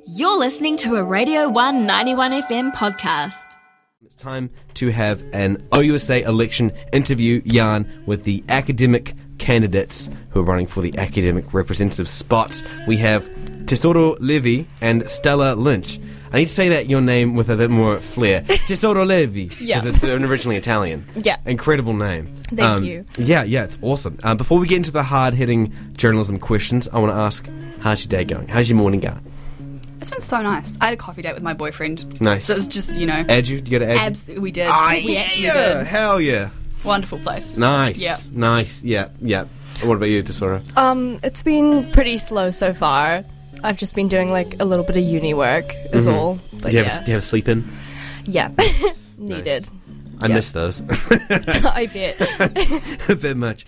You're listening to a Radio 191 FM podcast. It's time to have an OUSA election interview yarn with the academic candidates who are running for the academic representative spot. We have Tesoro Levi and Stella Lynch. I need to say that your name with a bit more flair. Tesoro Levi, because it's originally Italian. Yeah. Incredible name. Thank you. Yeah, it's awesome. Before we get into the hard-hitting journalism questions, I want to ask, how's your day going? How's your morning going? It's been so nice. I had a coffee date with my boyfriend. Nice. So it was just, Did you go to Adu? Absolutely, we did. We actually yeah, did. hell yeah. Wonderful place. Nice. Yeah. Nice. Yeah. What about you, Tesoro? It's been pretty slow so far. I've just been doing like a little bit of uni work is all. But Do you have a sleep in? Yeah. Needed. Nice. I miss those. I bet. A bit much.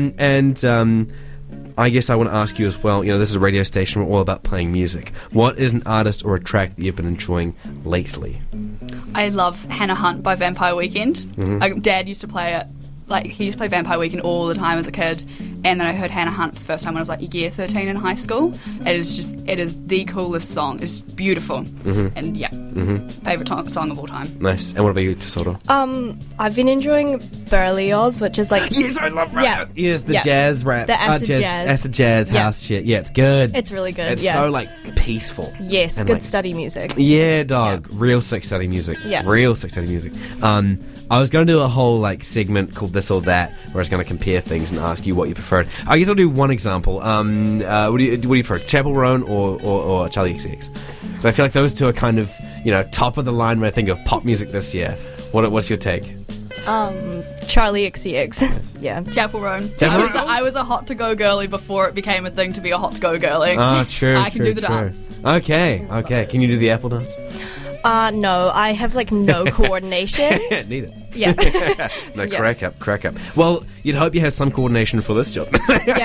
I guess I want to ask you as well, this is a radio station, we're all about playing music. What is an artist or a track that you've been enjoying lately? I love Hannah Hunt by Vampire Weekend. Dad used to play it. He used to play Vampire Weekend all the time as a kid. And then I heard Hannah Hunt for the first time when I was year 13 in high school. It is the coolest song. It's beautiful. And favourite song of all time. Nice. And what about you, Tesoro? I've been enjoying Berlioz, which is like... Yes, I love rap. Yeah. Yes, the jazz rap. The acid jazz. Acid jazz house shit. Yeah, it's good. It's really good, It's so, peaceful. Yes, and, good study music. Yeah, dog. Yeah. Real sick study music. Yeah. Real sick study music. I was going to do a whole segment called This or That, where I was going to compare things and ask you what you preferred. I guess I'll do one example. What do you prefer, Chappell Roan or Charlie XCX? So I feel like those two are kind of top of the line when I think of pop music this year. What's your take? Charlie XCX. Yeah. Chappell Roan. I was a hot to go girly before it became a thing to be a hot to go girly. Oh, true. I can do the dance. Okay. Can you do the apple dance? No, I have no coordination. Neither. Yeah. No, crack up. Well, you'd hope you have some coordination for this job.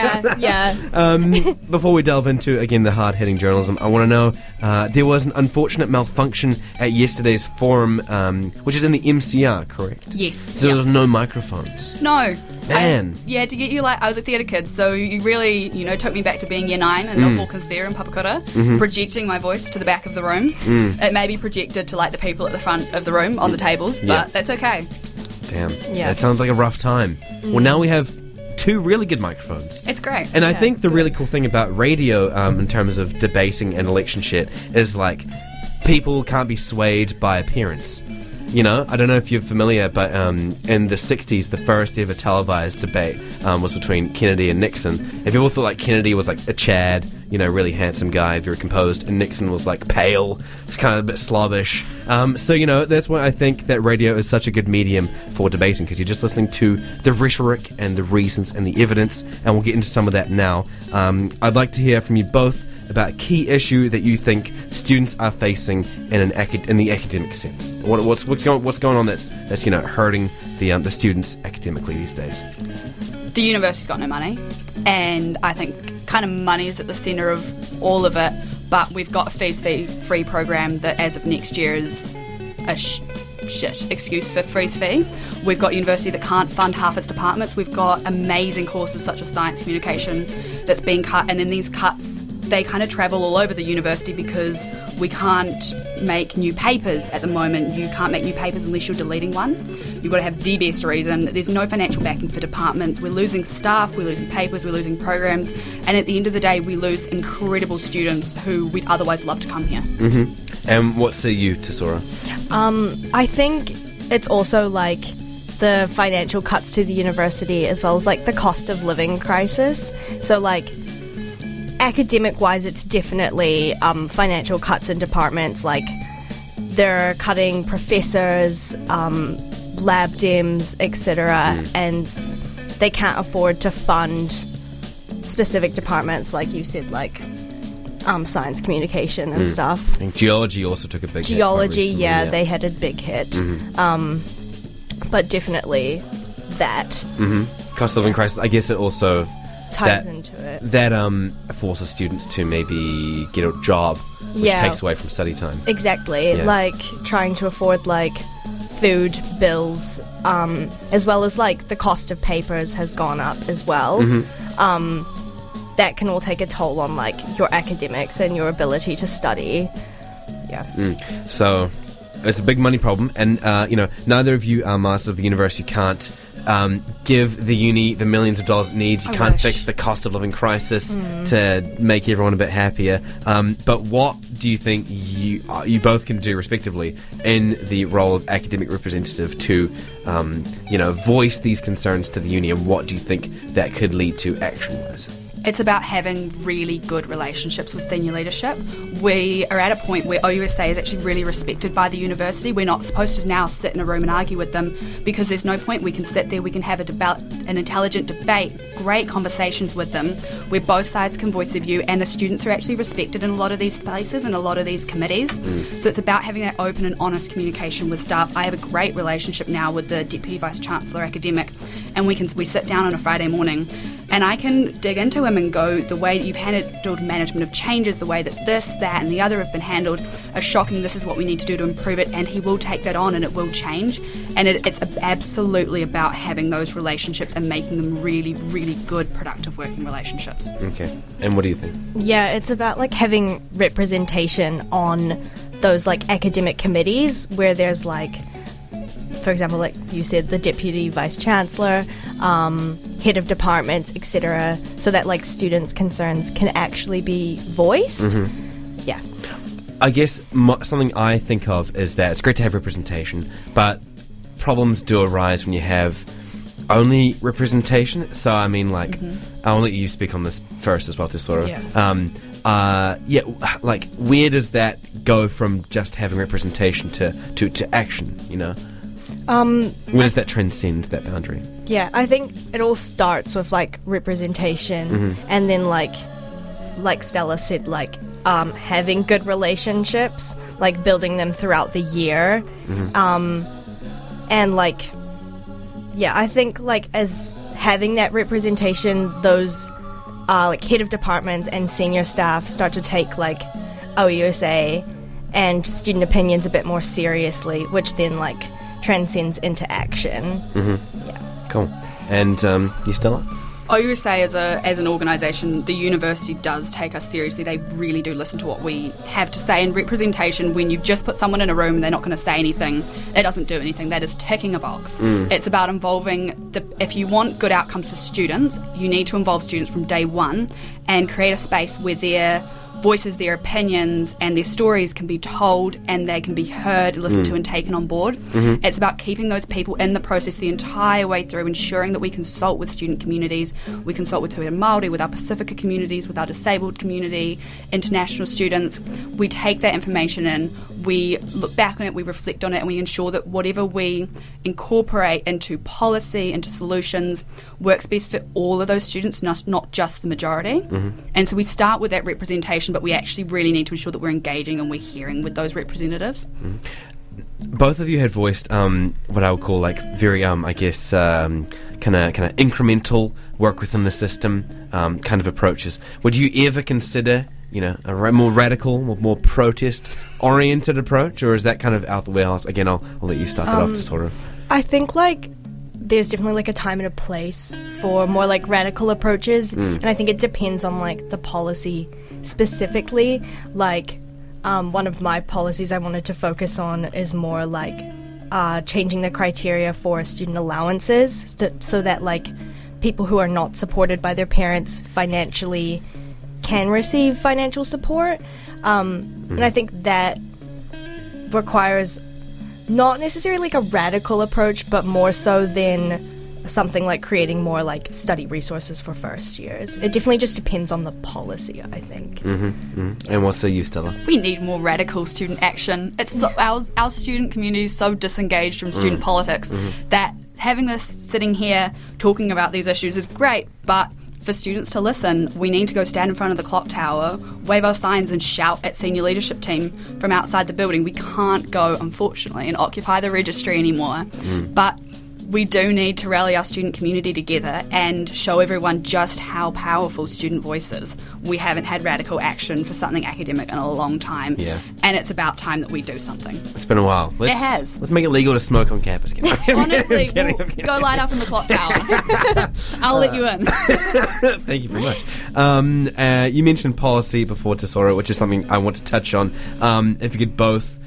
Yeah. Before we delve into, again, the hard-hitting journalism, I want to know, there was an unfortunate malfunction at yesterday's forum, which is in the MCR, correct? Yes. So there was no microphones. No. Man. To get you I was a theatre kid, so you really, took me back to being year 9 in the Hawkins Theatre in Papakura, projecting my voice to the back of the room. It may be projected to the people at the front of the room on the tables, but that's okay. Damn. Yeah. That sounds like a rough time. Well, now we have 2 really good microphones. It's great. And I think the really cool thing about radio, in terms of debating and election shit, is people can't be swayed by appearance. I don't know if you're familiar, but in the 60s, the first ever televised debate was between Kennedy and Nixon. And people thought Kennedy was a Chad, really handsome guy, very composed, and Nixon was pale, was kind of a bit slobbish. So that's why I think that radio is such a good medium for debating, because you're just listening to the rhetoric and the reasons and the evidence, and we'll get into some of that now. I'd like to hear from you both about a key issue that you think students are facing in the academic sense. What's going on that's hurting the students academically these days? The university's got no money, and I think kind of money is at the centre of all of it, but we've got a fees-free program that as of next year is a shit excuse for freeze fee. We've got a university that can't fund half its departments. We've got amazing courses such as science communication that's being cut, and then these cuts, they kind of travel all over the university because we can't make new papers at the moment. You can't make new papers unless you're deleting one. You've got to have the best reason. There's no financial backing for departments. We're losing staff, we're losing papers, we're losing programs, and at the end of the day, we lose incredible students who we'd otherwise love to come here. And what say you, Tesoro? I think it's also the financial cuts to the university as well as the cost of living crisis. So academic-wise, it's definitely financial cuts in departments. They're cutting professors, lab dems, etc., and they can't afford to fund specific departments, like you said, science communication and stuff. And geology also took a big hit. Geology, they had a big hit. But definitely that. Cost of living crisis, I guess it also ties into it. That forces students to maybe get a job, which takes away from study time. Exactly. Trying to afford food bills, as well as the cost of papers has gone up as well. that can all take a toll on like your academics and your ability to study. So it's a big money problem, and neither of you are masters of the university. You can't give the uni the millions of dollars it needs. You can't fix the cost of living crisis to make everyone a bit happier. But what do you think you both can do, respectively, in the role of academic representative to voice these concerns to the uni, and what do you think that could lead to action-wise? It's about having really good relationships with senior leadership. We are at a point where OUSA is actually really respected by the university. We're not supposed to now sit in a room and argue with them, because there's no point. We can sit there, we can have an intelligent debate, great conversations with them, where both sides can voice their view, and the students are actually respected in a lot of these places and a lot of these committees. So it's about having that open and honest communication with staff. I have a great relationship now with the Deputy Vice-Chancellor Academic, and we sit down on a Friday morning, and I can dig into him and go, the way that you've handled management of changes, the way that this, that and the other have been handled are shocking. This is what we need to do to improve it, and he will take that on and it will change. And it's absolutely about having those relationships and making them really, really good, productive working relationships. Okay. And what do you think? Yeah, it's about like having representation on those like academic committees where there's like, for example, like you said, the Deputy Vice-Chancellor, head of departments, etc., so that like students' concerns can actually be voiced. Yeah. I guess something I think of is that it's great to have representation, but problems do arise when you have only representation. So, I mean, like, I'll let you speak on this first as well, to sort of... like, where does that go from just having representation to action, you know? Where does that transcend that boundary? Yeah, I think it all starts with like representation, and then like Stella said, like having good relationships, like building them throughout the year, and like I think like as having that representation, those like head of departments and senior staff start to take like OUSA and student opinions a bit more seriously, which then like transcends into action. Yeah. Cool. And you Stella? OUSA as an organisation, the university does take us seriously. They really do listen to what we have to say. And representation, when you've just put someone in a room and they're not going to say anything, it doesn't do anything. That is ticking a box. It's about involving if you want good outcomes for students, you need to involve students from day one and create a space where their voices, their opinions and their stories can be told and they can be heard, listened to and taken on board. It's about keeping those people in the process the entire way through, ensuring that we consult with student communities, we consult with Te Māori, with our Pacifica communities, with our disabled community, international students. We take that information in, we look back on it, we reflect on it, and we ensure that whatever we incorporate into policy, into solutions, works best for all of those students, not just the majority. And so we start with that representation, but we actually really need to ensure that we're engaging and we're hearing with those representatives. Both of you had voiced what I would call like very, I guess, kind of incremental work within the system kind of approaches. Would you ever consider, you know, a more radical, more protest-oriented approach, or is that kind of out the warehouse? Again, I'll let you start that off to sort of... I think like there's definitely like a time and a place for more like radical approaches, and I think it depends on like the policy specifically. Like one of my policies I wanted to focus on is more like changing the criteria for student allowances so that like people who are not supported by their parents financially can receive financial support, and I think that requires not necessarily like a radical approach, but more so than something like creating more like study resources for first years. It definitely just depends on the policy, I think. And what say you, Stella? We need more radical student action. It's so, our student community is so disengaged from student politics that having this sitting here talking about these issues is great, but for students to listen, we need to go stand in front of the clock tower, wave our signs and shout at senior leadership team from outside the building. We can't go, unfortunately, and occupy the registry anymore. But we do need to rally our student community together and show everyone just how powerful student voice is. We haven't had radical action for something academic in a long time, and it's about time that we do something. It's been a while. It has. Let's make it legal to smoke on campus. Honestly, go light up in the clock tower. I'll let you in. Thank you very much. You mentioned policy before, Tesoro, which is something I want to touch on. If you could both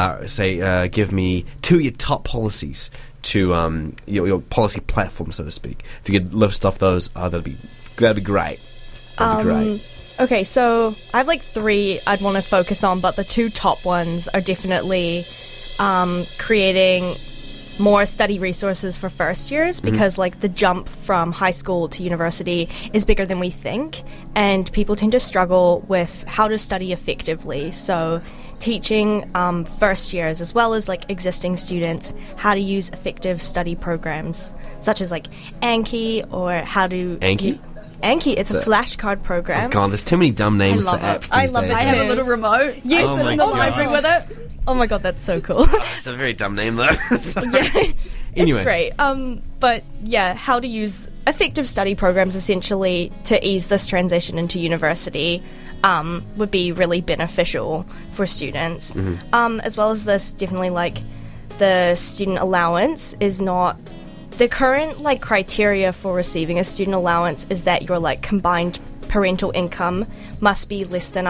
give me 2 of your top policies to your policy platform, so to speak. If you could list off those, that'd be great. That'd be great. Okay, so I have 3 I'd want to focus on, but the 2 top ones are definitely creating more study resources for first years, because the jump from high school to university is bigger than we think, and people tend to struggle with how to study effectively. So teaching first years as well as existing students how to use effective study programs such as Anki, or how to Anki? Anki, it's a flashcard program. Oh God, there's too many dumb names for I love apps these I love days. it I have a little remote. Yes. I sit in the library with it. Oh my god, that's so cool. It's a very dumb name, though. Yeah, Anyway. it's great. But yeah, how to use effective study programs essentially to ease this transition into university would be really beneficial for students. As well as this, definitely the student allowance is not the current criteria for receiving a student allowance is that your combined parental income must be less than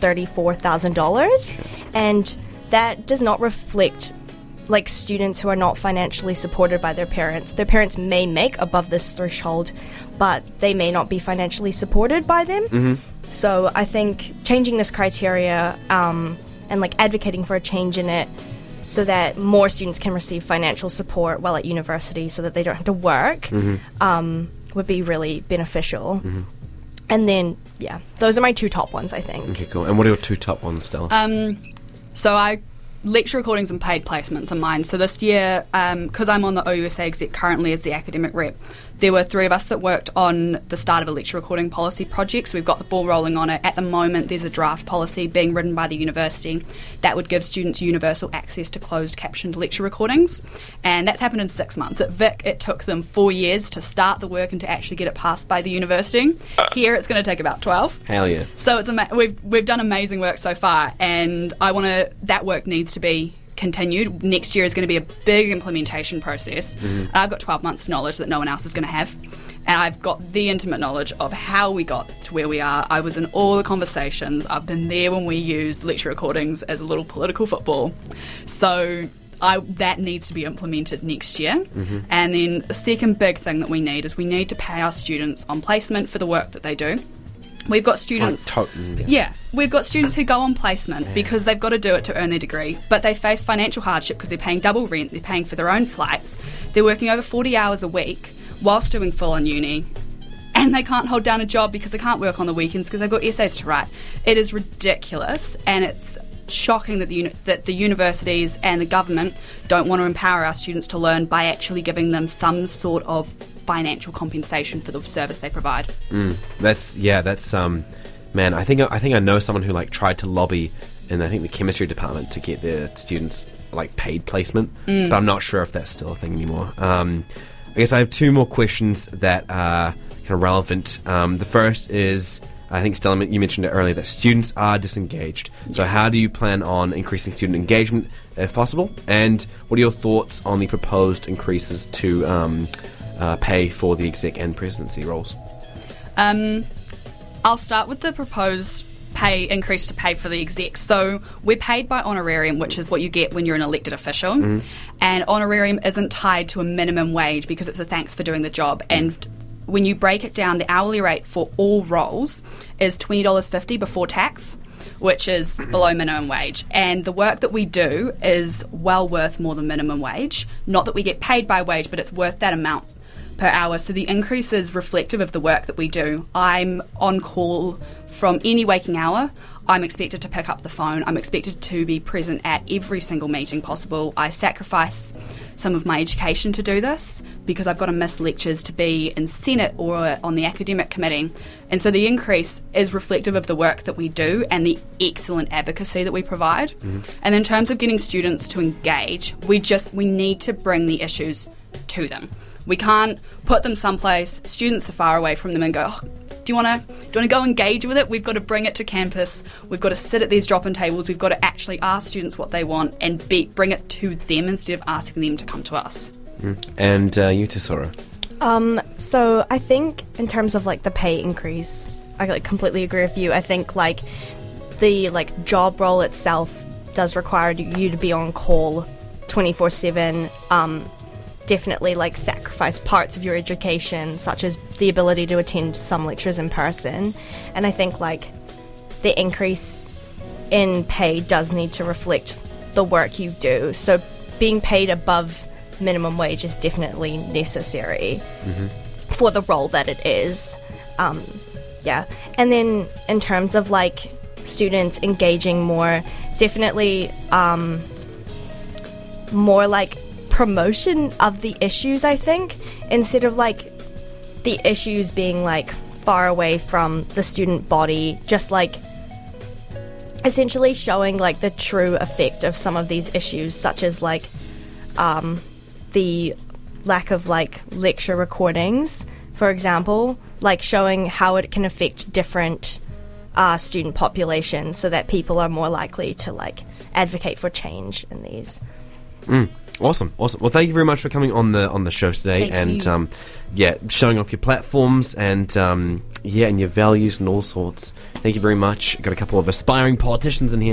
$134,000, and that does not reflect students who are not financially supported by their parents. Their parents may make above this threshold, but they may not be financially supported by them. So I think changing this criteria and advocating for a change in it so that more students can receive financial support while at university so that they don't have to work would be really beneficial. And then, those are my 2 top ones, I think. Okay, cool. And what are your 2 top ones, Stella? So lecture recordings and paid placements are mine. So this year, because I'm on the OUSA exec currently as the academic rep, there were 3 of us that worked on the start of a lecture recording policy project, so we've got the ball rolling on it. At the moment, there's a draft policy being written by the university that would give students universal access to closed captioned lecture recordings, and that's happened in 6 months. At Vic, it took them 4 years to start the work and to actually get it passed by the university. Here, it's going to take about 12. Hell yeah. So it's we've done amazing work so far, and that work needs to be continued. Next year is going to be a big implementation process. And I've got 12 months of knowledge that no one else is going to have. And I've got the intimate knowledge of how we got to where we are. I was in all the conversations. I've been there when we used lecture recordings as a little political football. So that needs to be implemented next year. And then the second big thing that we need is we need to pay our students on placement for the work that they do. We've got students... we've got students who go on placement because they've got to do it to earn their degree, but they face financial hardship because they're paying double rent, they're paying for their own flights, they're working over 40 hours a week whilst doing full-on uni, and they can't hold down a job because they can't work on the weekends because they've got essays to write. It is ridiculous, and it's shocking that the universities and the government don't want to empower our students to learn by actually giving them some sort of financial compensation for the service they provide. That's man, I think I know someone who tried to lobby in, I think, the chemistry department to get their students paid placement, but I'm not sure if that's still a thing anymore. I guess I have 2 more questions that are kind of relevant. The first is, I think, Stella, you mentioned it earlier, that students are disengaged. So how do you plan on increasing student engagement if possible? And what are your thoughts on the proposed increases to pay for the exec and presidency roles? I'll start with the proposed increase to pay for the execs. So we're paid by honorarium, which is what you get when you're an elected official. And honorarium isn't tied to a minimum wage because it's a thanks for doing the job. And when you break it down, the hourly rate for all roles is $20.50 before tax, which is below minimum wage. And the work that we do is well worth more than minimum wage. Not that we get paid by wage, but it's worth that amount per hour. So the increase is reflective of the work that we do. I'm on call from any waking hour. I'm expected to pick up the phone. I'm expected to be present at every single meeting possible. I sacrifice some of my education to do this because I've got to miss lectures to be in Senate or on the academic committee. And so the increase is reflective of the work that we do and the excellent advocacy that we provide. And in terms of getting students to engage, we need to bring the issues to them. We can't put them someplace, students are far away from them, and go, oh, do you want to go engage with it? We've got to bring it to campus. We've got to sit at these drop-in tables. We've got to actually ask students what they want and bring it to them instead of asking them to come to us. And you, Tesoro? So I think in terms of like the pay increase, I like completely agree with you. I think like the like job role itself does require you to be on call 24/7. Definitely like sacrifice parts of your education, such as the ability to attend some lectures in person. And I think like the increase in pay does need to reflect the work you do. So being paid above minimum wage is definitely necessary for the role that it is. Yeah. And then in terms of like students engaging more, definitely more like promotion of the issues, I think, instead of like the issues being like far away from the student body, just like essentially showing like the true effect of some of these issues, such as like the lack of like lecture recordings, for example, like showing how it can affect different student populations so that people are more likely to like advocate for change in these. Awesome. Well, thank you very much for coming on the show today. Thank and showing off your platforms and and your values and all sorts. Thank you very much. Got a couple of aspiring politicians in here.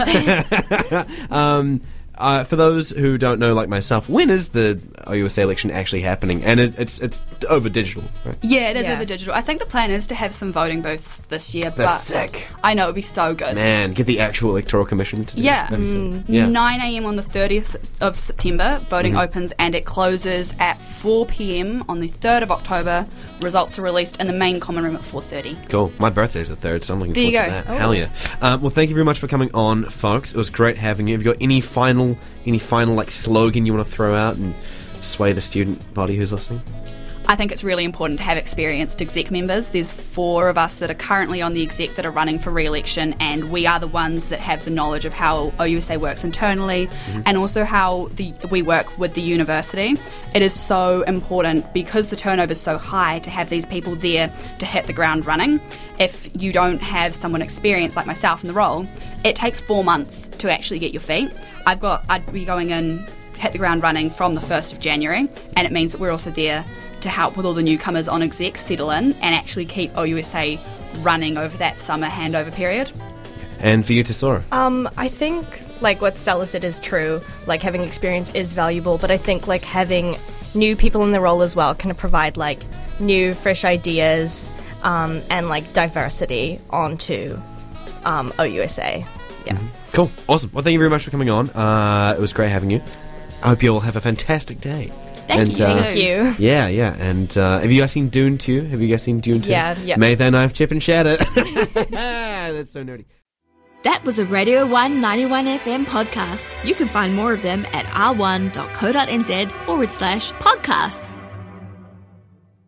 For those who don't know, like myself, when is the OUSA election actually happening? And it's over digital, right? Yeah, it is Yeah. over digital. I think the plan is to have some voting booths this year. That's but sick. I know, it would be so good. Man, get the actual Electoral Commission to do Yeah. it. That'd be sick. Yeah. 9 a.m. on the 30th of September, voting opens, and it closes at 4 p.m. on the 3rd of October. Results are released in the main common room at 4:30. Cool. My birthday's the 3rd, so I'm looking There you forward to go. that. Hell yeah. Well, thank you very much for coming on, folks. It was great having you. Have you got any final like slogan you want to throw out and sway the student body who's listening? I think it's really important to have experienced exec members. There's 4 of us that are currently on the exec that are running for re-election, and we are the ones that have the knowledge of how OUSA works internally and also how we work with the university. It is so important, because the turnover is so high, to have these people there to hit the ground running. If you don't have someone experienced like myself in the role, it takes 4 months to actually get your feet. I'd be going in, hit the ground running from the 1st of January, and it means that we're also there to help with all the newcomers on exec settle in and actually keep OUSA running over that summer handover period. And for you, Tesoro? I think like what Stella said is true. Like having experience is valuable, but I think like having new people in the role as well can provide like new, fresh ideas and like diversity onto OUSA. Yeah. Cool. Awesome. Well, thank you very much for coming on. It was great having you. I hope you all have a fantastic day. Thank you. Thank you. Yeah. And have you guys seen Dune 2? Yeah. May thy knife chip and shatter. That's so nerdy. That was a Radio 1 91 FM podcast. You can find more of them at r1.co.nz/podcasts.